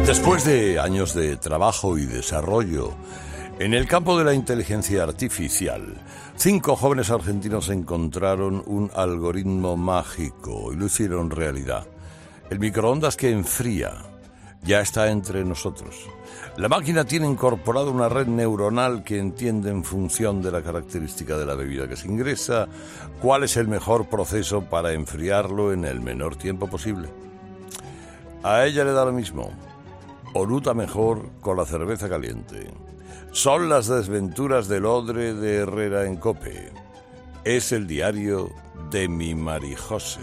Después de años de trabajo y desarrollo en el campo de la inteligencia artificial, 5 jóvenes argentinos encontraron un algoritmo mágico y lo hicieron realidad. El microondas que enfría ya está entre nosotros. La máquina tiene incorporada una red neuronal que entiende en función de la característica de la bebida que se ingresa cuál es el mejor proceso para enfriarlo en el menor tiempo posible. A ella le da lo mismo. Oruta mejor con la cerveza caliente. Son las desventuras del odre de Herrera en COPE. Es el diario de mi Marijose.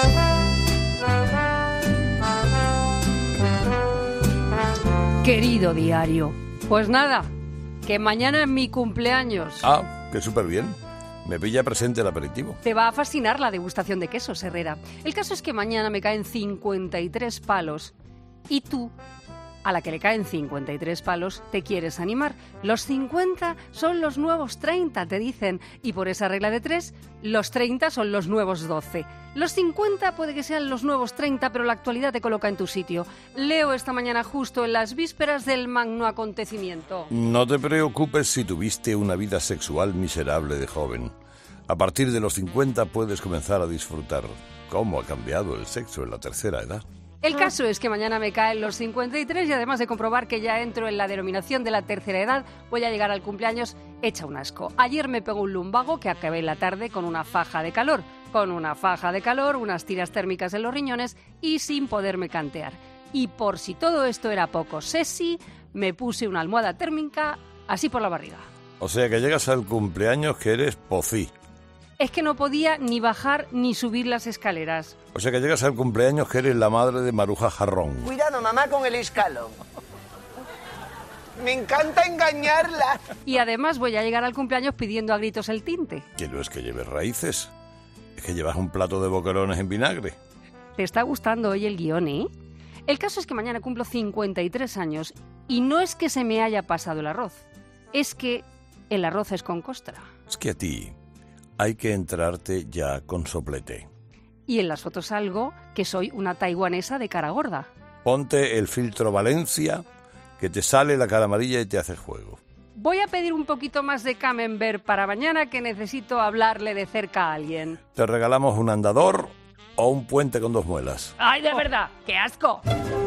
Querido diario, pues nada, que mañana es mi cumpleaños. Ah, que súper bien. Me pilla presente el aperitivo. Te va a fascinar la degustación de quesos, Herrera. El caso es que mañana me caen 53 palos y tú, a la que le caen 53 palos, te quieres animar. Los 50 son los nuevos 30, te dicen. Y por esa regla de 3, los 30 son los nuevos 12. Los 50 puede que sean los nuevos 30, pero la actualidad te coloca en tu sitio. Leo esta mañana justo en las vísperas del magno acontecimiento. No te preocupes si tuviste una vida sexual miserable de joven. A partir de los 50 puedes comenzar a disfrutar. ¿Cómo ha cambiado el sexo en la tercera edad? El caso es que mañana me caen los 53 y además de comprobar que ya entro en la denominación de la tercera edad, voy a llegar al cumpleaños hecha un asco. Ayer me pegó un lumbago que acabé en la tarde con una faja de calor. Con una faja de calor, unas tiras térmicas en los riñones y sin poderme cantear. Y por si todo esto era poco sexy, me puse una almohada térmica así por la barriga. O sea que llegas al cumpleaños que eres pocí. Es que no podía ni bajar ni subir las escaleras. O sea que llegas al cumpleaños que eres la madre de Maruja Jarrón. Cuidado, mamá, con el escalón. Me encanta engañarla. Y además voy a llegar al cumpleaños pidiendo a gritos el tinte. Que no es que lleves raíces, es que llevas un plato de boquerones en vinagre. ¿Te está gustando hoy el guión, eh? El caso es que mañana cumplo 53 años y no es que se me haya pasado el arroz, es que el arroz es con costra. Es que a ti hay que entrarte ya con soplete. Y en las fotos salgo que soy una taiwanesa de cara gorda. Ponte el filtro Valencia, que te sale la cara amarilla y te hace juego. Voy a pedir un poquito más de camembert para mañana, que necesito hablarle de cerca a alguien. Te regalamos un andador o un puente con 2 muelas. ¡Ay, de verdad! ¡Qué asco!